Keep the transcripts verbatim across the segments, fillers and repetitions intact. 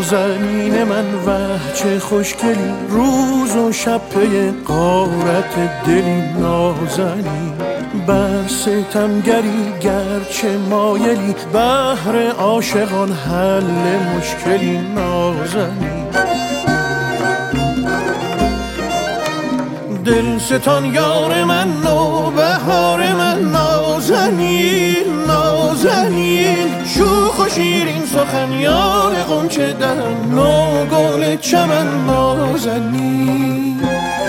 نازنین من وه چه خوشگلی، روز و شب پی غارت دلی نازنین. بر ستمگری گرچه مایلی، بهر عاشقان حل مشکلی نازنین. دل ستان یار من نو بهار من نازنین نازنین. شوخ و شیرین سخن یار غنچه دهن نو گل چمن نازنین.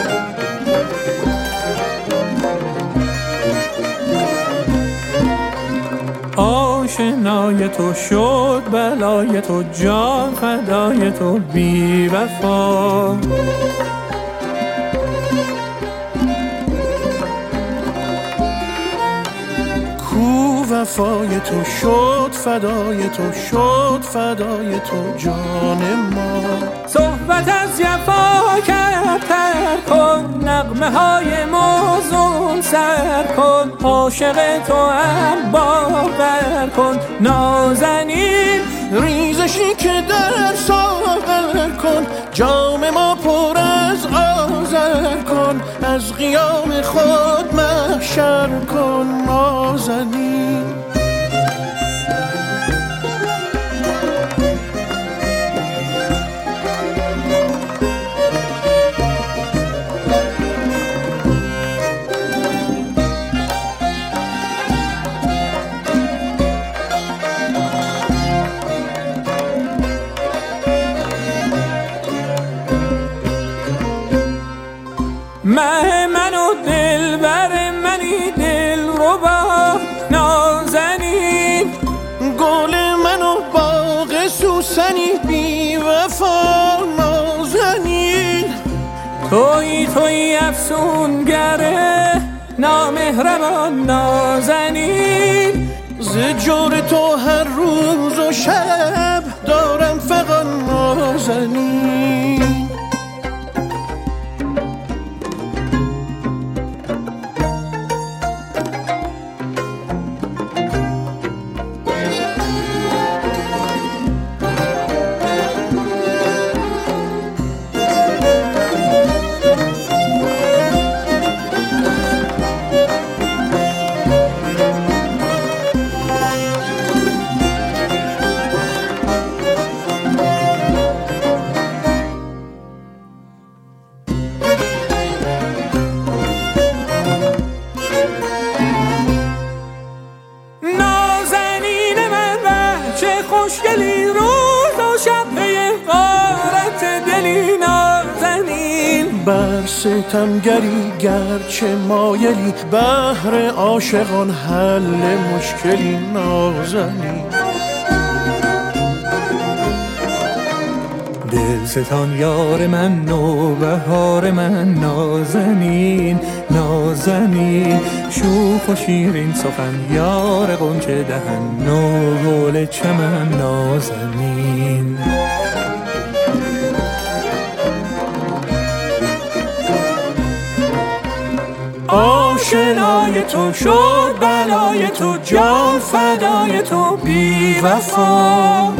آشنای تو شد بلای تو، جان فدای تو بی وفا. وفای تو شد فدای تو، شد فدای تو جان ما. صحبت از جفا کرد تر کن، نغمه های موزون سر کن. عاشق تو هم باور کن، نازنین ریزشی که در ساغر کن. جام ما پر از آذر کن، از قیام خود محشر کن نازنین. مه من و دل بر منی دل ربا نازنین. گل من و باغ سوسنی بی وفا نازنین. توی توی افسونگره نامهربان نازنین. ز جور تو هر روز و شب دارم فغان نازنین. خوشگلی روز و شب پی غارت دلی نازنین. بر ستمگری گرچه مایلی، بهر عاشقان حل مشکلی نازنین. دل ستان یار من نو بهار من نازنین نازنین. شوخ و شیرین سخن یار غنچه دهن نو گل چمن نازنین. آشنای تو شد بلای تو، جان فدای تو بی وفا.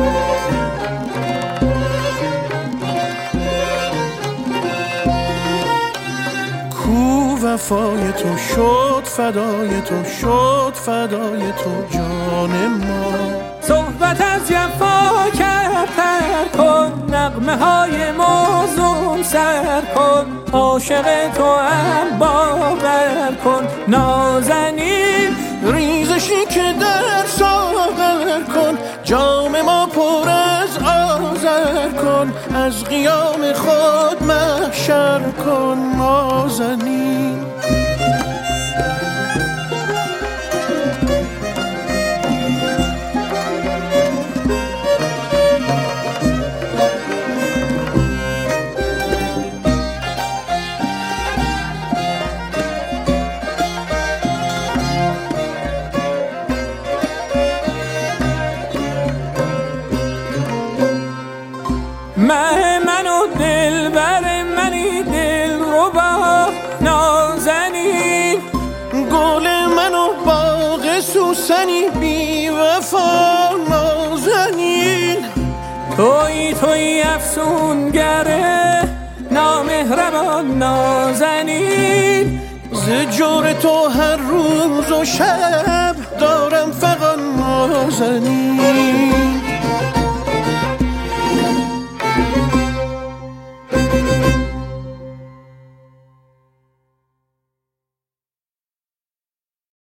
وفای تو شد فدای تو، شد فدای تو جان ما. صحبت از جفا کرد تر کن، نغمه های موزون سر کن. عاشق تو هم باور کن، نازنین ریزشی که در ساغر کن. جام ما پر از آذر کن، از قیام خود محشر کن نازنین. مه من و دل بر منی دل ربا نازنین. گل من و باغ سوسنی بی وفا نازنین. توی توی افسونگره نامهربان نازنین، ز جور تو هر روز و شب دارم فقط نازنین.